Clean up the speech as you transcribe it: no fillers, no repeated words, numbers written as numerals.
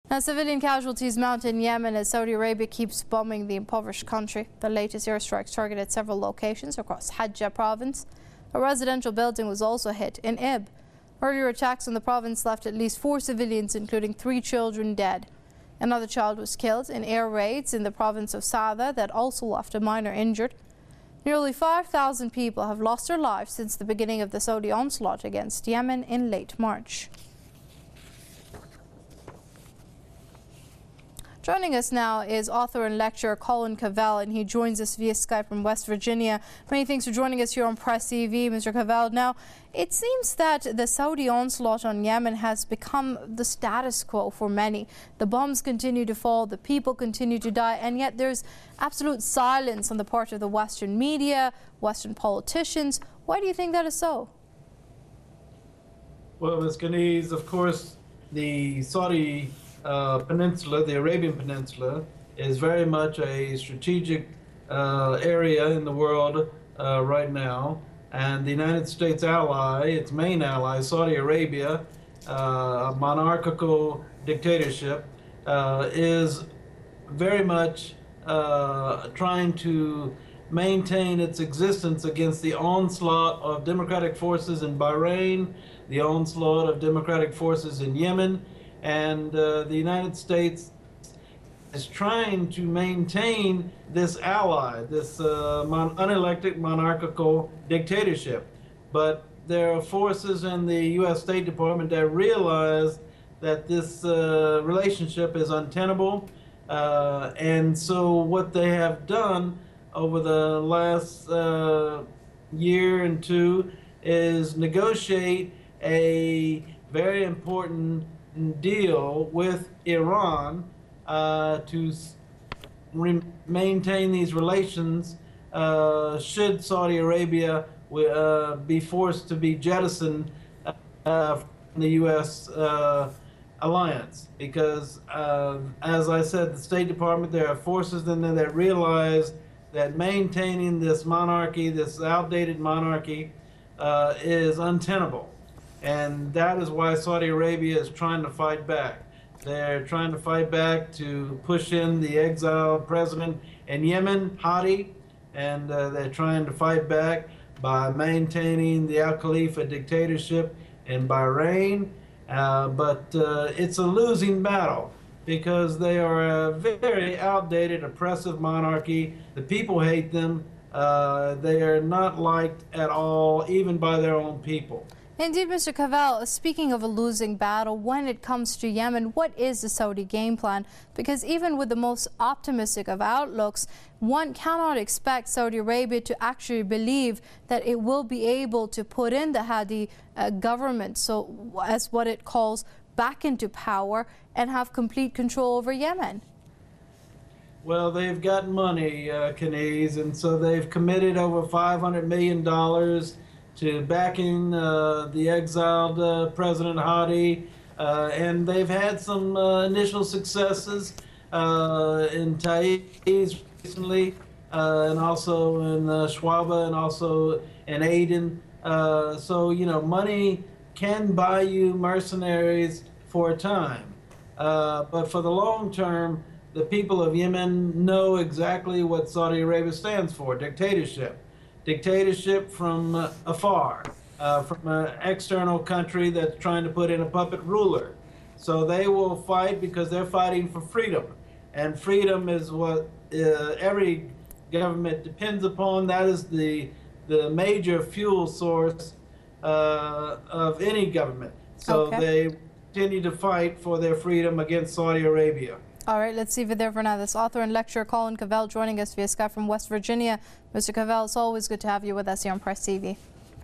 Now, civilian casualties mount in Yemen as Saudi Arabia keeps bombing the impoverished country. The latest airstrikes targeted several locations across Hajjah province. A residential building was also hit in Ib. Earlier attacks on the province left at least 4 civilians, including 3 children, dead. Another child was killed in air raids in the province of Saada that also left a minor injured. Nearly 5,000 people have lost their lives since the beginning of the Saudi onslaught against Yemen in late March. Joining us now is author and lecturer Colin Cavell, and he joins us via Skype from West Virginia. Many thanks for joining us here on Press TV, Mr. Cavell. Now, it seems that the Saudi onslaught on Yemen has become the status quo for many. The bombs continue to fall, the people continue to die, and yet there's absolute silence on the part of the Western media, Western politicians. Why do you think that is so? Well, Ms. Kaniz, of course, the Saudi Peninsula, the Arabian Peninsula, is very much a strategic area in the world right now. And the United States ally, its main ally, Saudi Arabia, a monarchical dictatorship, is very much trying to maintain its existence against the onslaught of democratic forces in Bahrain, the onslaught of democratic forces in Yemen, and the United States is trying to maintain this ally, this unelected monarchical dictatorship. But there are forces in the U.S. State Department that realize that this relationship is untenable. And so what they have done over the last year and two is negotiate a very important deal with Iran to maintain these relations should Saudi Arabia be forced to be jettisoned from the U.S. alliance. Because, as I said, the State Department, there are forces in there that realize that maintaining this monarchy, this outdated monarchy, is untenable. And that is why Saudi Arabia is trying to fight back. They're trying to fight back to push in the exiled president in Yemen, Hadi, and they're trying to fight back by maintaining the Al Khalifa dictatorship in Bahrain. But it's a losing battle because they are a very outdated, oppressive monarchy. The people hate them. They are not liked at all, even by their own people. Indeed, Mr. Cavell, speaking of a losing battle, when it comes to Yemen, what is the Saudi game plan? Because even with the most optimistic of outlooks, one cannot expect Saudi Arabia to actually believe that it will be able to put in the Hadi government, so as what it calls, back into power and have complete control over Yemen. Well, they've got money, Kaniz, and so they've committed over $500 million to backing the exiled President Hadi, and they've had some initial successes in Taiz recently, and also in Shwaba, and also in Aden. So, you know, money can buy you mercenaries for a time, but for the long term, the people of Yemen know exactly what Saudi Arabia stands for: dictatorship. Dictatorship from afar, from an external country that's trying to put in a puppet ruler. So they will fight because they're fighting for freedom. And freedom is what every government depends upon. That is the major fuel source of any government. So they continue to fight for their freedom against Saudi Arabia. All right, let's leave it there for now. This author and lecturer Colin Cavell joining us via Skype from West Virginia. Mr. Cavell, it's always good to have you with us here on Press TV.